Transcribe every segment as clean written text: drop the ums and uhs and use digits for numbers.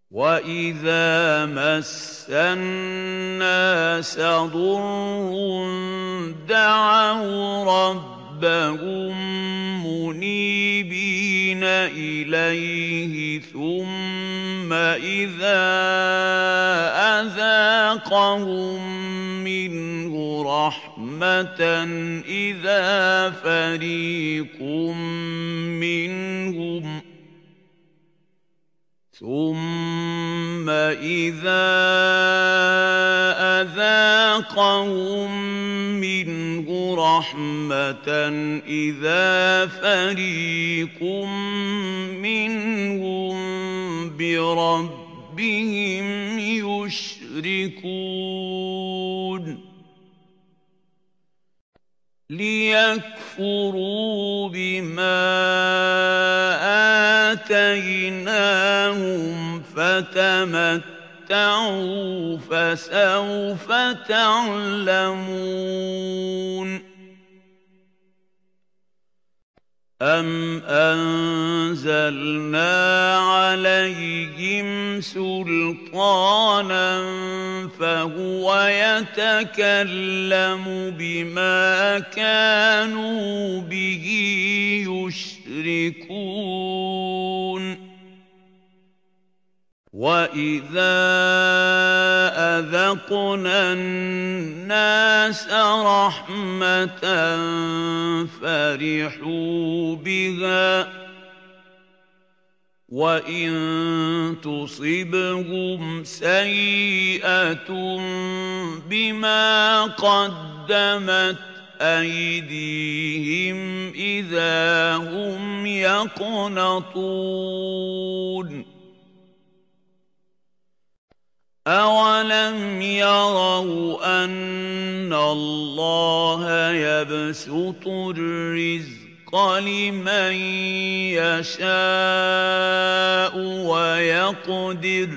وَإِذَا مَسَّ النَّاسَ ضُرٌّ دَعَوْا رَبَّهُم مُّنِيبِينَ إِلَيْهِ ثُمَّ إِذَا أَذَاقَهُم مِّنْهُ رَحْمَةً إِذَا فَرِيقٌ مِّنْهُم بِرَبِّهِمْ يُشْرِكُونَ لِيَكْفُرُوا بِمَا آتَيْنَاهُمْ فَتَمَتَّعُوا فَسَوْفَ تَعْلَمُونَ أَمْ أَنزَلْنَا عَلَيْهِمْ سُلْطَانًا فَهُوَ يَتَكَلَّمُ بِمَا كَانُوا بِهِ يُشْرِكُونَ وَإِذَا أَذَقْنَا النَّاسَ رَحْمَةً فَرِحُوا بِهَا وَإِن تُصِبْهُمْ سَيِّئَةٌ بِمَا قَدَّمَتْ أَيْدِيهِمْ إِذَا هُمْ يَقْنَطُونَ أَوَلَمْ يَرَوْا أَنَّ اللَّهَ يَبْسُطُ الرِّزْقَ لِمَن يَشَاءُ وَيَقْدِرُ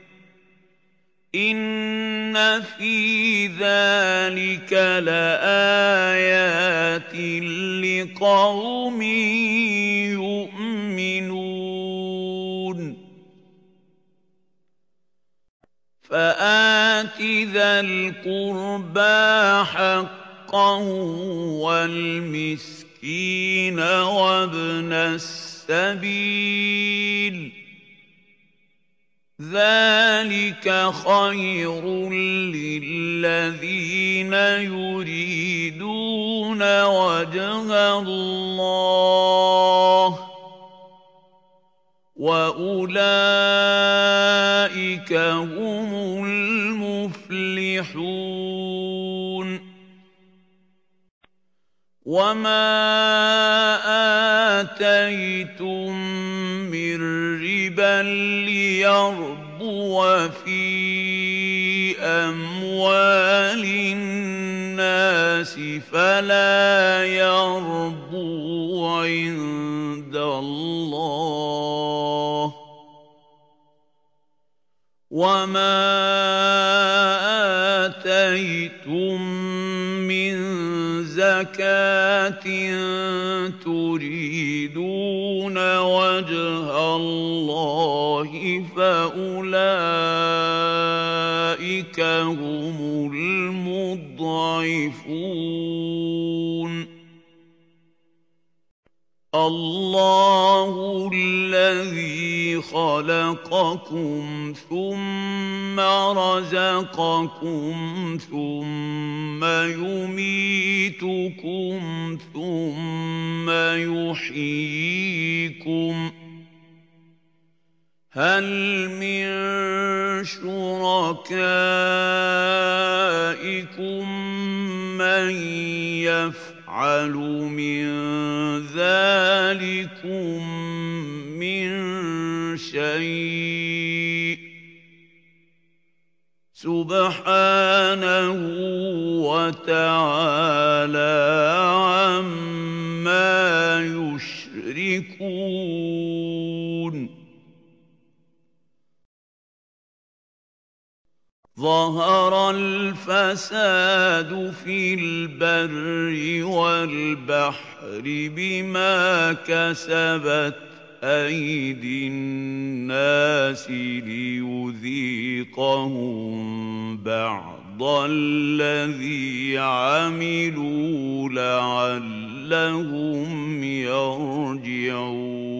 إِنَّ فِي ذَلِكَ لَآيَاتٍ لِقَوْمٍ يُؤْمِنُونَ فَآتِ ذَا الْقُرْبَىٰ حَقَّهُ وَالْمِسْكِينَ وَابْنَ السَّبِيلِ ۚ ذَٰلِكَ خَيْرٌ لِّلَّذِينَ يُرِيدُونَ وَجْهَ اللَّهِ ۖ وَأُولَٰئِكَ هُمُ الْمُفْلِحُونَ وَمَا آتَيْتُم مِّن رِّبًا لِّيَرْبُوَ فِي أَمْوَالِ النَّاسِ فَلَا يَرْبُو عِندَ اللَّهِ ۖ وَمَا آتَيْتُم مِّن زَكَاةٍ تُرِيدُونَ وَجْهَ اللَّهِ فَأُولَٰئِكَ هُمُ الْمُضْعِفُونَ اللَّهُ الَّذِي خَلَقَكُمْ ثُمَّ رَزَقَكُمْ ثُمَّ يُمِيتُكُمْ ثُمَّ يُحْيِيكُمْ ۖ هَلْ مِن شُرَكَائِكُم مَّن يَفْعَلُ مِن ذَٰلِكُم مِّن شَيْءٍ ۚ سُبْحَانَهُ وَتَعَالَىٰ عَمَّا يُشْرِكُونَ ظَهَرَ الْفَسَادُ فِي الْبَرِّ وَالْبَحْرِ بِمَا كَسَبَتْ أَيْدِي النَّاسِ لِيُذِيقَهُم بَعْضَ الَّذِي عَمِلُوا لَعَلَّهُمْ يَرْجِعُونَ